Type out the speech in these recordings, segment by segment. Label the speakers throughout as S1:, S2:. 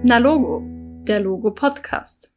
S1: Nalogo, der Logo-Podcast.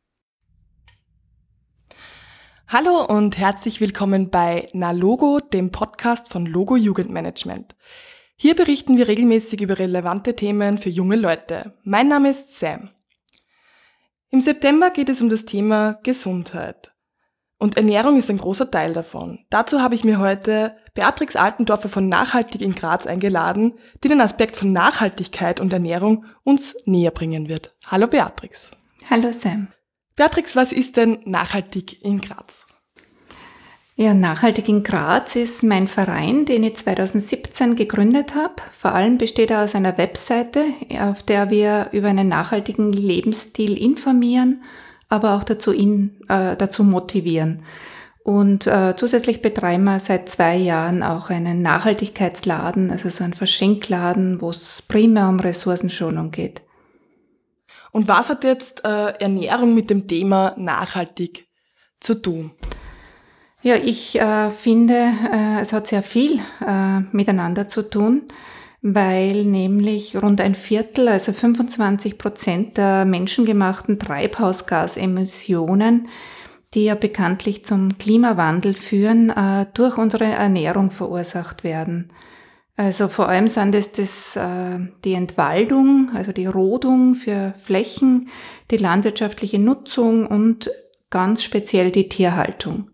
S2: Hallo und herzlich willkommen bei Nalogo, dem Podcast von Logo Jugendmanagement. Hier berichten wir regelmäßig über relevante Themen für junge Leute. Mein Name ist Sam. Im September geht es um das Thema Gesundheit. Und Ernährung ist ein großer Teil davon. Dazu habe ich mir heute Beatrix Altendorfer von Nachhaltig in Graz eingeladen, die den Aspekt von Nachhaltigkeit und Ernährung uns näher bringen wird. Hallo Beatrix.
S3: Hallo Sam.
S2: Beatrix, was ist denn Nachhaltig in Graz?
S3: Ja, Nachhaltig in Graz ist mein Verein, den ich 2017 gegründet habe. Vor allem besteht er aus einer Webseite, auf der wir über einen nachhaltigen Lebensstil informieren, aber auch dazu motivieren. Und zusätzlich betreiben wir seit 2 Jahren auch einen Nachhaltigkeitsladen, also so einen Verschenkladen, wo es primär um Ressourcenschonung geht.
S2: Und was hat jetzt Ernährung mit dem Thema nachhaltig zu tun?
S3: Ja, ich finde, es hat sehr viel miteinander zu tun, weil nämlich rund ein Viertel, also 25% der menschengemachten Treibhausgasemissionen, die ja bekanntlich zum Klimawandel führen, durch unsere Ernährung verursacht werden. Also vor allem sind es die Entwaldung, also die Rodung für Flächen, die landwirtschaftliche Nutzung und ganz speziell die Tierhaltung.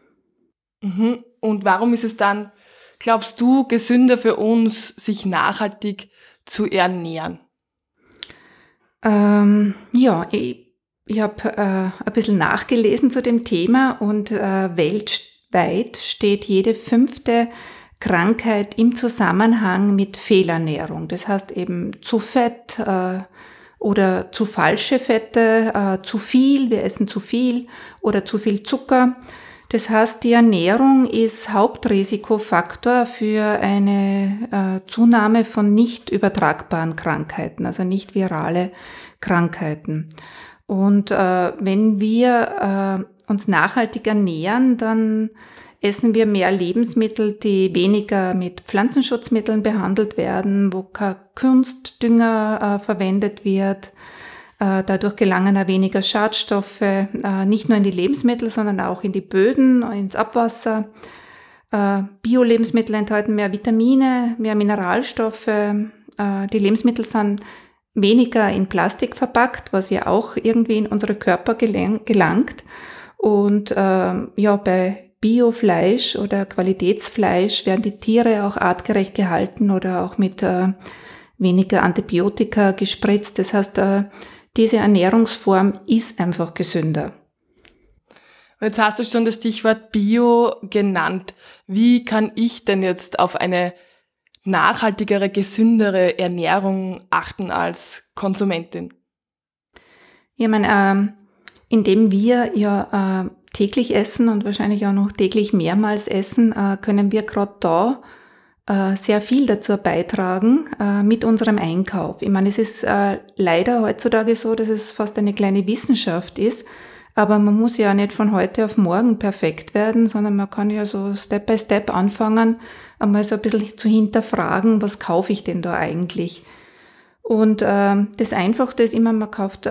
S2: Und warum ist es dann, glaubst du, gesünder für uns, sich nachhaltig zu ernähren?
S3: Ich habe ein bisschen nachgelesen zu dem Thema und weltweit steht jede 5. Krankheit im Zusammenhang mit Fehlernährung. Das heißt eben zu Fett oder zu falsche Fette, zu viel, wir essen zu viel oder zu viel Zucker. Das heißt, die Ernährung ist Hauptrisikofaktor für eine Zunahme von nicht übertragbaren Krankheiten, also nicht virale Krankheiten. Und wenn wir uns nachhaltig ernähren, dann essen wir mehr Lebensmittel, die weniger mit Pflanzenschutzmitteln behandelt werden, wo kein Kunstdünger verwendet wird. Dadurch gelangen auch weniger Schadstoffe, nicht nur in die Lebensmittel, sondern auch in die Böden, ins Abwasser. Bio-Lebensmittel enthalten mehr Vitamine, mehr Mineralstoffe. Die Lebensmittel sind weniger in Plastik verpackt, was ja auch irgendwie in unsere Körper gelangt. Und bei Biofleisch oder Qualitätsfleisch werden die Tiere auch artgerecht gehalten oder auch mit weniger Antibiotika gespritzt. Das heißt, diese Ernährungsform ist einfach gesünder.
S2: Und jetzt hast du schon das Stichwort Bio genannt. Wie kann ich denn jetzt auf eine nachhaltigere, gesündere Ernährung achten als Konsumentin?
S3: Ich meine, indem wir ja täglich essen und wahrscheinlich auch noch täglich mehrmals essen, können wir gerade da sehr viel dazu beitragen mit unserem Einkauf. Ich meine, es ist leider heutzutage so, dass es fast eine kleine Wissenschaft ist, aber man muss ja nicht von heute auf morgen perfekt werden, sondern man kann ja so Step by Step anfangen, einmal so ein bisschen zu hinterfragen, was kaufe ich denn da eigentlich? Und das Einfachste ist immer, man kauft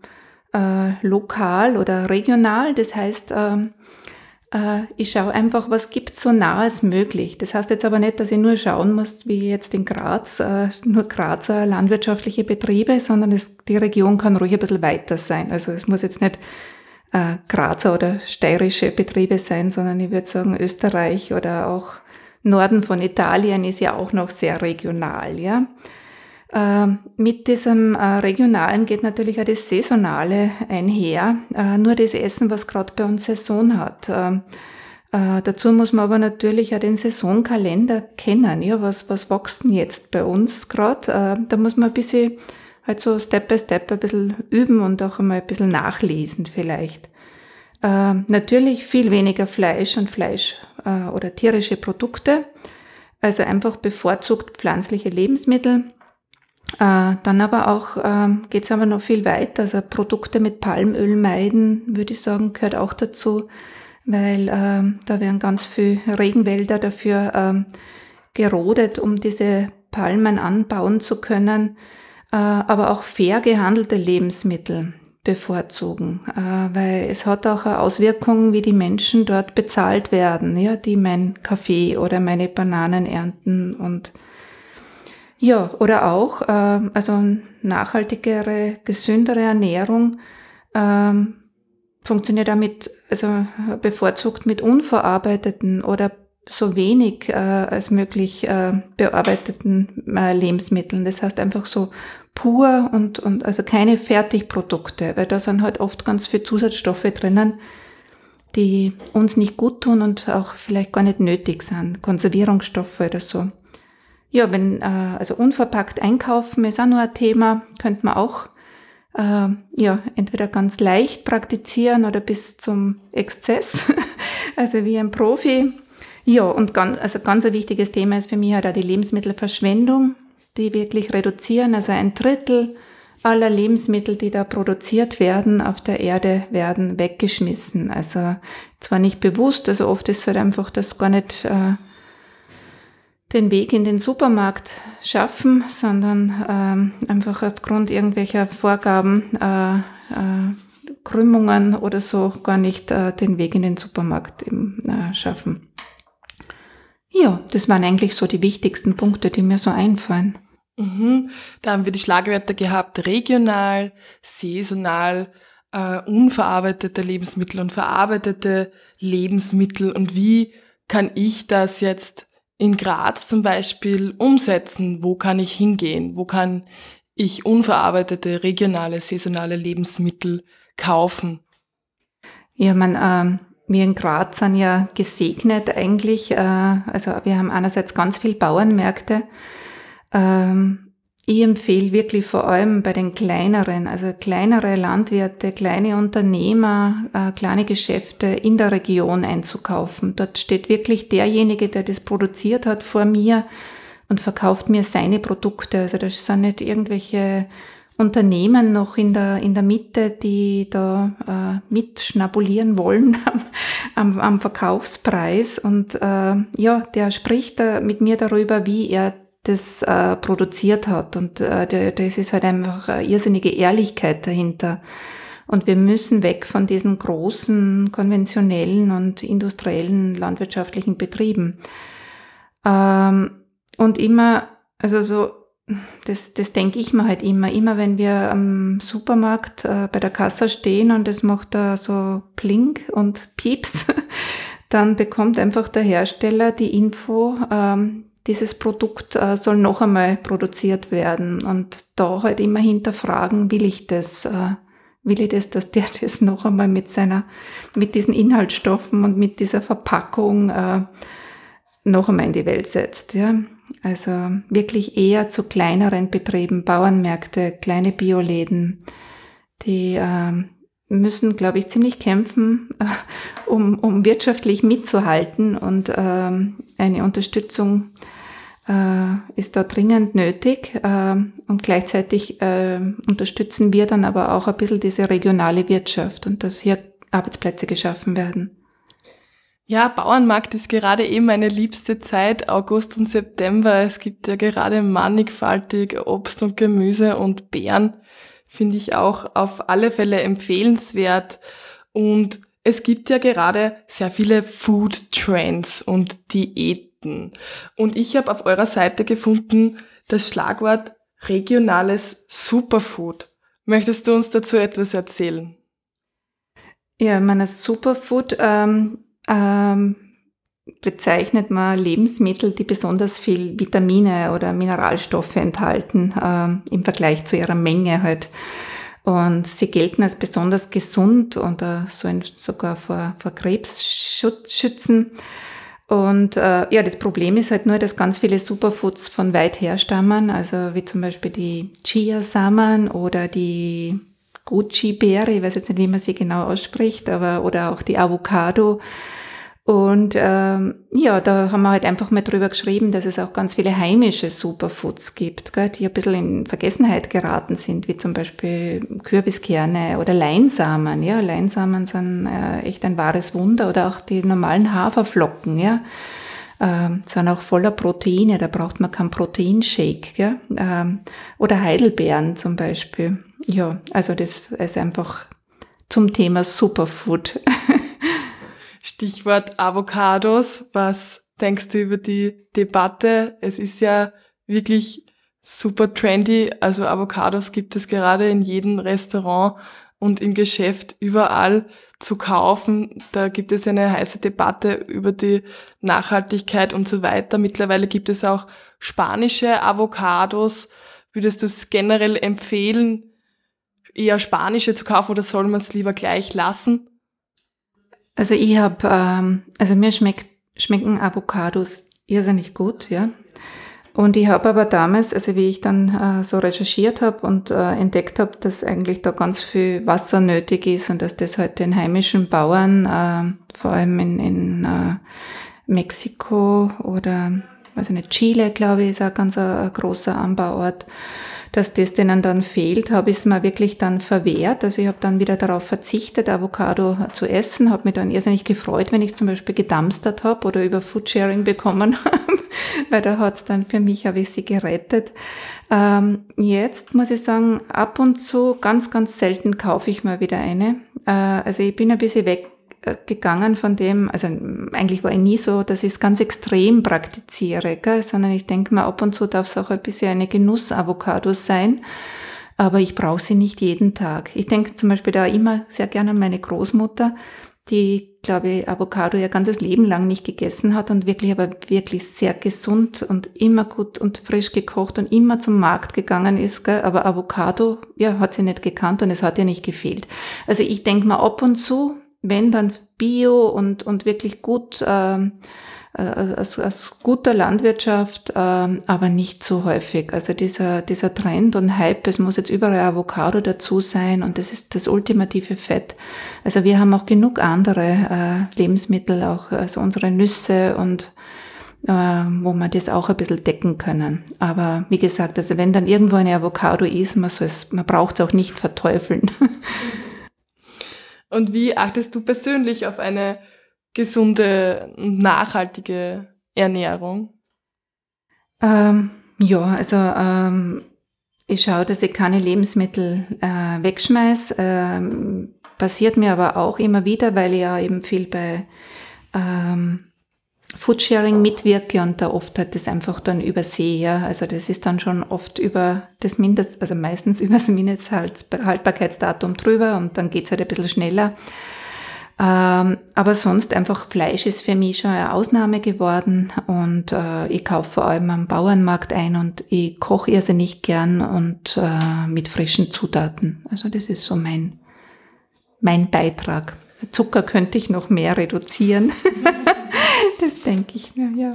S3: lokal oder regional, das heißt, ich schaue einfach, was gibt's so nah als möglich. Das heißt jetzt aber nicht, dass ich nur schauen muss, wie jetzt in Graz, nur Grazer landwirtschaftliche Betriebe, sondern die Region kann ruhig ein bisschen weiter sein. Also es muss jetzt nicht Grazer oder steirische Betriebe sein, sondern ich würde sagen, Österreich oder auch Norden von Italien ist ja auch noch sehr regional, ja. Mit diesem Regionalen geht natürlich auch das Saisonale einher, nur das Essen, was gerade bei uns Saison hat. Dazu muss man aber natürlich auch den Saisonkalender kennen. Ja, was wächst denn jetzt bei uns gerade? Da muss man ein bisschen halt so Step by Step ein bisschen üben und auch einmal ein bisschen nachlesen vielleicht. Natürlich viel weniger Fleisch oder tierische Produkte, also einfach bevorzugt pflanzliche Lebensmittel. Dann aber auch geht es aber noch viel weiter. Also Produkte mit Palmöl meiden, würde ich sagen, gehört auch dazu, weil da werden ganz viele Regenwälder dafür gerodet, um diese Palmen anbauen zu können. aber auch fair gehandelte Lebensmittel bevorzugen, weil es hat auch eine Auswirkung, wie die Menschen dort bezahlt werden, ja, die mein Kaffee oder meine Bananen ernten und ja, oder auch also nachhaltigere, gesündere Ernährung funktioniert damit, also bevorzugt mit unverarbeiteten oder so wenig als möglich bearbeiteten Lebensmitteln. Das heißt einfach so pur und also keine Fertigprodukte, weil da sind halt oft ganz viele Zusatzstoffe drinnen, die uns nicht gut tun und auch vielleicht gar nicht nötig sind. Konservierungsstoffe oder so. Ja, also unverpackt einkaufen ist auch noch ein Thema, könnte man auch entweder ganz leicht praktizieren oder bis zum Exzess, also wie ein Profi. Ja, und ganz ein wichtiges Thema ist für mich halt auch die Lebensmittelverschwendung, die wirklich reduzieren. Also 1/3 aller Lebensmittel, die da produziert werden auf der Erde, werden weggeschmissen. Also zwar nicht bewusst, also oft ist es halt einfach, dass gar nicht den Weg in den Supermarkt schaffen, sondern einfach aufgrund irgendwelcher Vorgaben, Krümmungen oder so gar nicht den Weg in den Supermarkt eben, schaffen. Ja, das waren eigentlich so die wichtigsten Punkte, die mir so einfallen.
S2: Da haben wir die Schlagwörter gehabt: regional, saisonal, unverarbeitete Lebensmittel und verarbeitete Lebensmittel. Und wie kann ich das jetzt in Graz zum Beispiel umsetzen? Wo kann ich hingehen? Wo kann ich unverarbeitete, regionale, saisonale Lebensmittel kaufen?
S3: Ja, wir in Graz sind ja gesegnet eigentlich. Also wir haben einerseits ganz viele Bauernmärkte. Ich empfehle wirklich vor allem bei den kleineren, also kleinere Landwirte, kleine Unternehmer, kleine Geschäfte in der Region einzukaufen. Dort steht wirklich derjenige, der das produziert hat, vor mir und verkauft mir seine Produkte. Also das sind nicht irgendwelche Unternehmen noch in der Mitte, die da mitschnabulieren wollen am Verkaufspreis. Und der spricht da mit mir darüber, wie er das produziert hat. Und das ist halt einfach eine irrsinnige Ehrlichkeit dahinter. Und wir müssen weg von diesen großen, konventionellen und industriellen landwirtschaftlichen Betrieben. Und immer, also so, das denke ich mir halt immer wenn wir am Supermarkt bei der Kasse stehen und es macht da so Plink und Pieps, dann bekommt einfach der Hersteller die Info, dieses Produkt soll noch einmal produziert werden und da halt immer hinterfragen, will ich das, dass der das noch einmal mit diesen Inhaltsstoffen und mit dieser Verpackung noch einmal in die Welt setzt, ja. Also wirklich eher zu kleineren Betrieben, Bauernmärkte, kleine Bioläden, die müssen, glaube ich, ziemlich kämpfen, um wirtschaftlich mitzuhalten und eine Unterstützung ist da dringend nötig und gleichzeitig unterstützen wir dann aber auch ein bisschen diese regionale Wirtschaft und dass hier Arbeitsplätze geschaffen werden.
S2: Ja, Bauernmarkt ist gerade meine liebste Zeit, August und September. Es gibt ja gerade mannigfaltig Obst und Gemüse und Beeren, finde ich auch auf alle Fälle empfehlenswert. Und es gibt ja gerade sehr viele Food Trends und Diäten. Und ich habe auf eurer Seite gefunden das Schlagwort regionales Superfood. Möchtest du uns dazu etwas erzählen?
S3: Ja, das Superfood bezeichnet man Lebensmittel, die besonders viel Vitamine oder Mineralstoffe enthalten, im Vergleich zu ihrer Menge halt. Und sie gelten als besonders gesund und sollen sogar vor Krebs schützen. Und das Problem ist halt nur, dass ganz viele Superfoods von weit her stammen, also wie zum Beispiel die Chiasamen oder die Goji-Beere, ich weiß jetzt nicht, wie man sie genau ausspricht, oder auch die Avocado. Und da haben wir halt einfach mal drüber geschrieben, dass es auch ganz viele heimische Superfoods gibt, gell, die ein bisschen in Vergessenheit geraten sind, wie zum Beispiel Kürbiskerne oder Leinsamen. Ja, Leinsamen sind echt ein wahres Wunder oder auch die normalen Haferflocken. Ja, sind auch voller Proteine, da braucht man keinen Proteinshake, gell? Oder Heidelbeeren zum Beispiel. Ja, also das ist einfach zum Thema Superfood.
S2: Stichwort Avocados. Was denkst du über die Debatte? Es ist ja wirklich super trendy. Also Avocados gibt es gerade in jedem Restaurant und im Geschäft überall zu kaufen. Da gibt es eine heiße Debatte über die Nachhaltigkeit und so weiter. Mittlerweile gibt es auch spanische Avocados. Würdest du es generell empfehlen, eher spanische zu kaufen oder soll man es lieber gleich lassen?
S3: Also mir schmecken Avocados irrsinnig gut, ja. Und ich habe aber damals, also wie ich dann so recherchiert habe und entdeckt habe, dass eigentlich da ganz viel Wasser nötig ist und dass das halt den heimischen Bauern, vor allem in Mexiko oder, weiß ich nicht, Chile, glaube ich, ist auch ganz ein großer Anbauort, dass das denen dann fehlt, habe ich es mir wirklich dann verwehrt. Also ich habe dann wieder darauf verzichtet, Avocado zu essen, habe mich dann irrsinnig gefreut, wenn ich zum Beispiel gedumpstert habe oder über Foodsharing bekommen habe, weil da hat es dann für mich, habe ich sie gerettet. Jetzt muss ich sagen, ab und zu, ganz, ganz selten kaufe ich mal wieder eine. Also ich bin ein bisschen weggegangen von dem, also eigentlich war ich nie so, dass ich es ganz extrem praktiziere, gell? Sondern ich denke mal, ab und zu darf es auch ein bisschen eine Genuss-Avocado sein, aber ich brauche sie nicht jeden Tag. Ich denke zum Beispiel da immer sehr gerne an meine Großmutter, die, glaube ich, Avocado ihr ganzes Leben lang nicht gegessen hat und aber wirklich sehr gesund und immer gut und frisch gekocht und immer zum Markt gegangen ist, gell? Aber Avocado, ja, hat sie nicht gekannt und es hat ihr nicht gefehlt. Also ich denke mal, ab und zu, wenn dann Bio und wirklich gut, aus guter Landwirtschaft, aber nicht so häufig. Also dieser Trend und Hype, es muss jetzt überall Avocado dazu sein und das ist das ultimative Fett. Also wir haben auch genug andere Lebensmittel, auch also unsere Nüsse und wo wir das auch ein bisschen decken können. Aber wie gesagt, also wenn dann irgendwo eine Avocado ist, man braucht es auch nicht verteufeln.
S2: Und wie achtest du persönlich auf eine gesunde und nachhaltige Ernährung?
S3: Ich schaue, dass ich keine Lebensmittel wegschmeiße. Passiert mir aber auch immer wieder, weil ich ja eben viel bei Foodsharing mitwirke und da oft halt das einfach dann übersehe. Ja. Also das ist dann schon oft über das meistens über das Mindesthaltbarkeitsdatum drüber und dann geht's halt ein bisschen schneller. Aber sonst einfach Fleisch ist für mich schon eine Ausnahme geworden und ich kaufe vor allem am Bauernmarkt ein und ich koche irrsinnig gern und mit frischen Zutaten. Also das ist so mein Beitrag. Zucker könnte ich noch mehr reduzieren. Das denke ich mir, ja.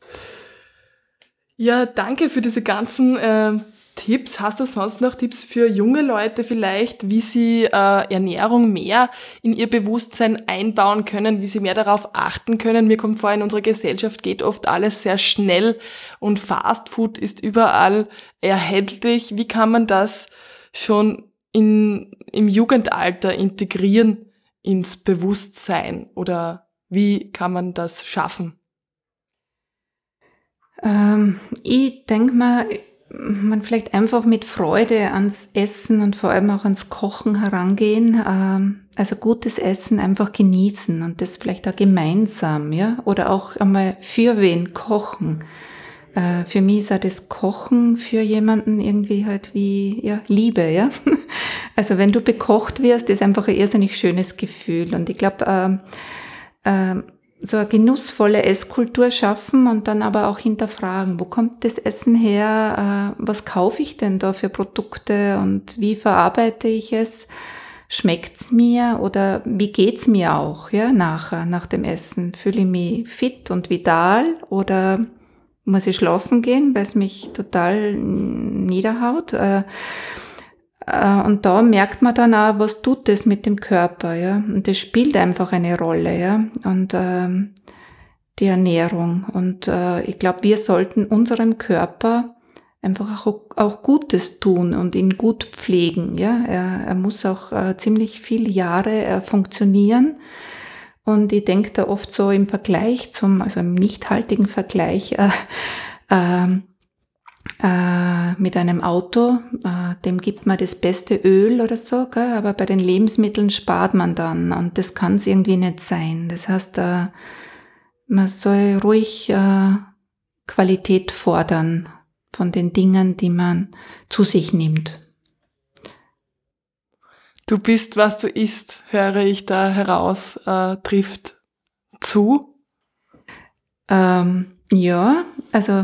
S2: Ja, danke für diese ganzen Tipps. Hast du sonst noch Tipps für junge Leute vielleicht, wie sie Ernährung mehr in ihr Bewusstsein einbauen können, wie sie mehr darauf achten können? Mir kommt vor, in unserer Gesellschaft geht oft alles sehr schnell und Fast Food ist überall erhältlich. Wie kann man das schon im Jugendalter integrieren ins Bewusstsein oder wie kann man das schaffen?
S3: Ich denke mal, man vielleicht einfach mit Freude ans Essen und vor allem auch ans Kochen herangehen. Also gutes Essen einfach genießen und das vielleicht auch gemeinsam, ja, oder auch einmal für wen kochen. Für mich ist auch das Kochen für jemanden irgendwie halt wie, ja, Liebe, ja. Also wenn du bekocht wirst, ist einfach ein irrsinnig schönes Gefühl und ich glaube, so eine genussvolle Esskultur schaffen und dann aber auch hinterfragen, wo kommt das Essen her, was kaufe ich denn da für Produkte und wie verarbeite ich es, schmeckt's mir oder wie geht's mir auch, ja, nachher, nach dem Essen, fühle ich mich fit und vital oder muss ich schlafen gehen, weil es mich total niederhaut, und da merkt man dann auch, was tut das mit dem Körper, ja. Und das spielt einfach eine Rolle, ja. Und die Ernährung. Und ich glaube, wir sollten unserem Körper einfach auch Gutes tun und ihn gut pflegen, ja. Er muss auch ziemlich viele Jahre funktionieren. Und ich denke da oft so im Vergleich also im nichthaltigen Vergleich mit einem Auto, dem gibt man das beste Öl oder so, gell? Aber bei den Lebensmitteln spart man dann und das kann es irgendwie nicht sein. Das heißt, man soll ruhig Qualität fordern von den Dingen, die man zu sich nimmt.
S2: Du bist, was du isst, höre ich da heraus, trifft zu?
S3: Ja, also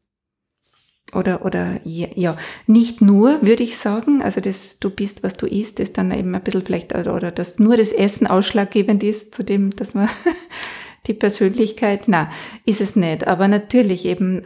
S3: ja, nicht nur, würde ich sagen, also das du bist, was du isst, ist dann eben ein bisschen vielleicht, oder dass nur das Essen ausschlaggebend ist, zu dem, dass man die Persönlichkeit, ist es nicht, aber natürlich eben,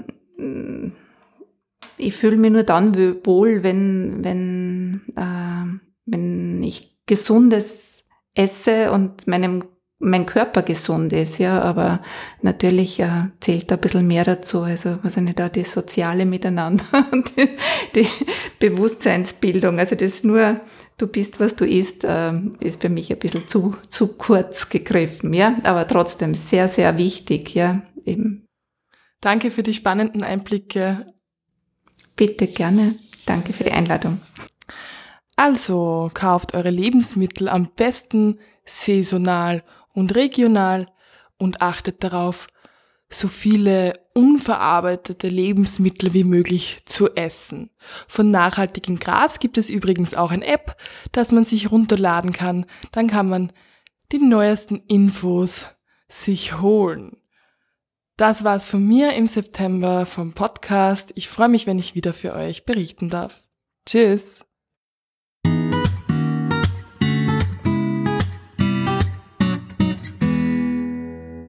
S3: ich fühle mich nur dann wohl, wenn ich Gesundes esse und mein Körper gesund ist, ja, aber natürlich zählt da ein bisschen mehr dazu, also was ich nicht, da das soziale Miteinander und die Bewusstseinsbildung, also das nur, du bist, was du isst, ist für mich ein bisschen zu kurz gegriffen, ja, aber trotzdem sehr, sehr wichtig, ja, eben.
S2: Danke für die spannenden Einblicke.
S3: Bitte, gerne. Danke für die Einladung.
S2: Also, kauft eure Lebensmittel am besten saisonal und regional und achtet darauf, so viele unverarbeitete Lebensmittel wie möglich zu essen. Von Nachhaltig in Graz gibt es übrigens auch eine App, dass man sich runterladen kann. Dann kann man die neuesten Infos sich holen. Das war's von mir im September vom Podcast. Ich freue mich, wenn ich wieder für euch berichten darf. Tschüss!